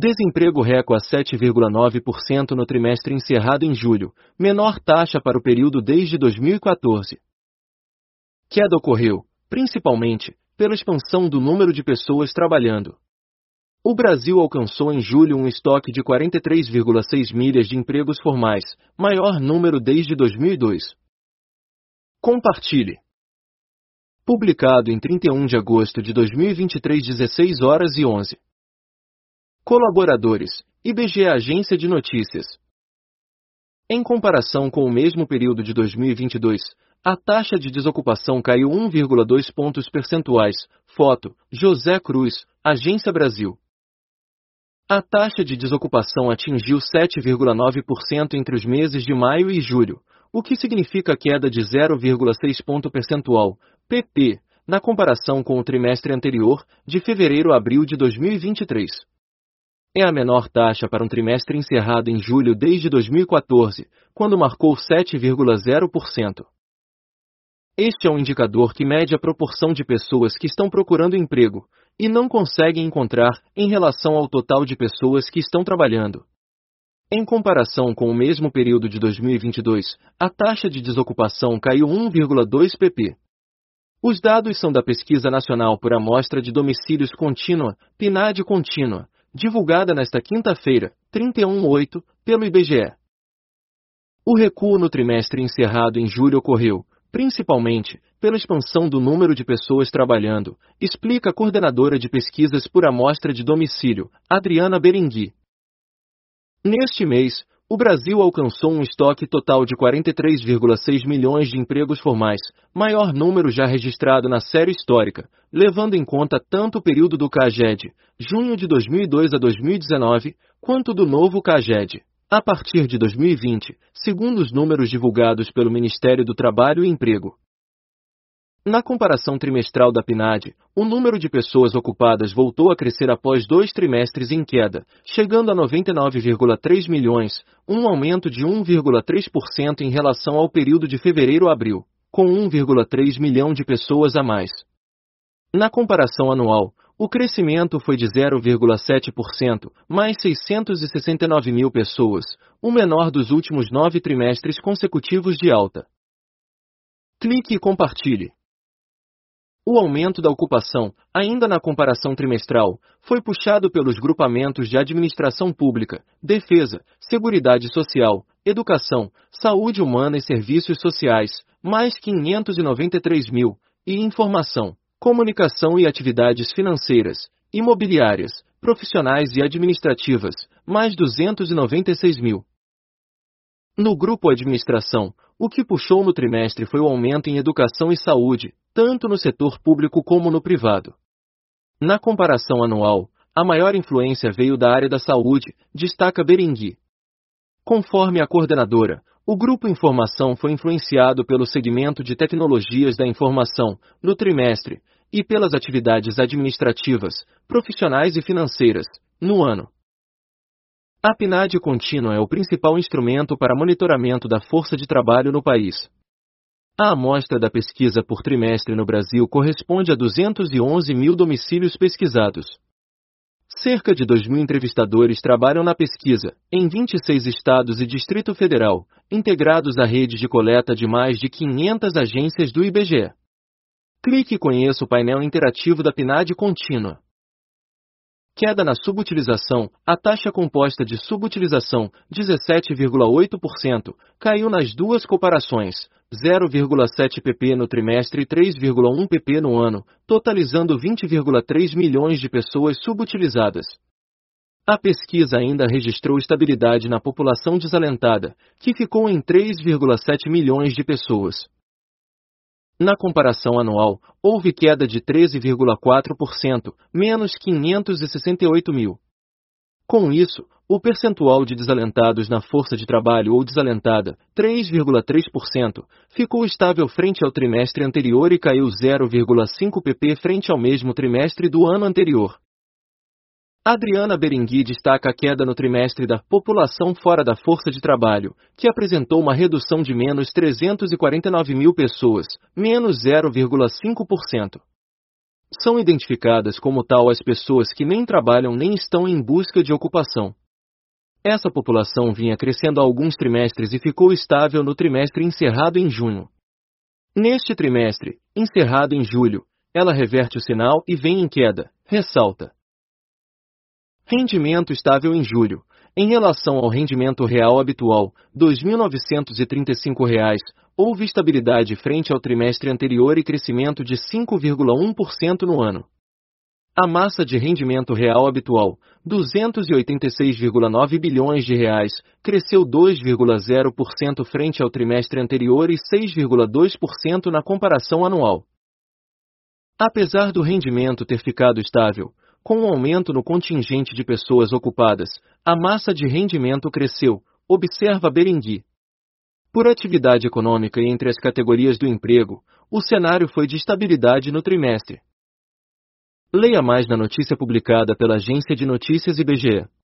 Desemprego recua a 7,9% no trimestre encerrado em julho, menor taxa para o período desde 2014. Queda ocorreu, principalmente, pela expansão do número de pessoas trabalhando. O Brasil alcançou em julho um estoque de 43,6 milhas de empregos formais, maior número desde 2002. Compartilhe. Publicado em 31 de agosto de 2023, 16h11. Colaboradores: IBGE, Agência de Notícias. Em comparação com o mesmo período de 2022, a taxa de desocupação caiu 1,2 pontos percentuais. Foto: José Cruz, Agência Brasil. A taxa de desocupação atingiu 7,9% entre os meses de maio e julho, o que significa queda de 0,6 ponto percentual, pp, na comparação com o trimestre anterior, de fevereiro a abril de 2023. É a menor taxa para um trimestre encerrado em julho desde 2014, quando marcou 7,0%. Este é um indicador que mede a proporção de pessoas que estão procurando emprego e não conseguem encontrar em relação ao total de pessoas que estão trabalhando. Em comparação com o mesmo período de 2022, a taxa de desocupação caiu 1,2 pp. Os dados são da Pesquisa Nacional por Amostra de Domicílios Contínua, PNAD Contínua, divulgada nesta quinta-feira, 31/8, pelo IBGE. O recuo no trimestre encerrado em julho ocorreu, principalmente, pela expansão do número de pessoas trabalhando, explica a coordenadora de pesquisas por amostra de domicílio, Adriana Berengui. Neste mês, o Brasil alcançou um estoque total de 43,6 milhões de empregos formais, maior número já registrado na série histórica, levando em conta tanto o período do CAGED, junho de 2002 a 2019, quanto do novo CAGED, a partir de 2020, segundo os números divulgados pelo Ministério do Trabalho e Emprego. Na comparação trimestral da PNAD, o número de pessoas ocupadas voltou a crescer após 2 trimestres em queda, chegando a 99,3 milhões, um aumento de 1,3% em relação ao período de fevereiro a abril, com 1,3 milhão de pessoas a mais. Na comparação anual, o crescimento foi de 0,7%, mais 669 mil pessoas, o menor dos últimos 9 trimestres consecutivos de alta. Clique e compartilhe. O aumento da ocupação, ainda na comparação trimestral, foi puxado pelos grupamentos de administração pública, defesa, seguridade social, educação, saúde humana e serviços sociais, mais 593 mil, e informação, comunicação e atividades financeiras, imobiliárias, profissionais e administrativas, mais 296 mil. No grupo administração, o que puxou no trimestre foi o aumento em educação e saúde, tanto no setor público como no privado. Na comparação anual, a maior influência veio da área da saúde, destaca Berengui. Conforme a coordenadora, o grupo Informação foi influenciado pelo segmento de tecnologias da informação, no trimestre, e pelas atividades administrativas, profissionais e financeiras, no ano. A PNAD contínua é o principal instrumento para monitoramento da força de trabalho no país. A amostra da pesquisa por trimestre no Brasil corresponde a 211 mil domicílios pesquisados. Cerca de 2.000 entrevistadores trabalham na pesquisa, em 26 estados e Distrito Federal, integrados à rede de coleta de mais de 500 agências do IBGE. Clique e conheça o painel interativo da PNAD contínua. Queda na subutilização, a taxa composta de subutilização, 17,8%, caiu nas duas comparações, 0,7 pp no trimestre e 3,1 pp no ano, totalizando 20,3 milhões de pessoas subutilizadas. A pesquisa ainda registrou estabilidade na população desalentada, que ficou em 3,7 milhões de pessoas. Na comparação anual, houve queda de 13,4%, menos 568 mil. Com isso, o percentual de desalentados na força de trabalho ou desalentada, 3,3%, ficou estável frente ao trimestre anterior e caiu 0,5 pp frente ao mesmo trimestre do ano anterior. Adriana Berengui destaca a queda no trimestre da população fora da força de trabalho, que apresentou uma redução de menos 349 mil pessoas, menos 0,5%. São identificadas como tal as pessoas que nem trabalham nem estão em busca de ocupação. Essa população vinha crescendo há alguns trimestres e ficou estável no trimestre encerrado em junho. Neste trimestre, encerrado em julho, ela reverte o sinal e vem em queda, ressalta. Rendimento estável em julho. Em relação ao rendimento real habitual, R$ 2.935, houve estabilidade frente ao trimestre anterior e crescimento de 5,1% no ano. A massa de rendimento real habitual, R$ 286,9 bilhões, cresceu 2,0% frente ao trimestre anterior e 6,2% na comparação anual. Apesar do rendimento ter ficado estável, com um aumento no contingente de pessoas ocupadas, a massa de rendimento cresceu, observa Berengui. Por atividade econômica e entre as categorias do emprego, o cenário foi de estabilidade no trimestre. Leia mais na notícia publicada pela Agência de Notícias IBGE.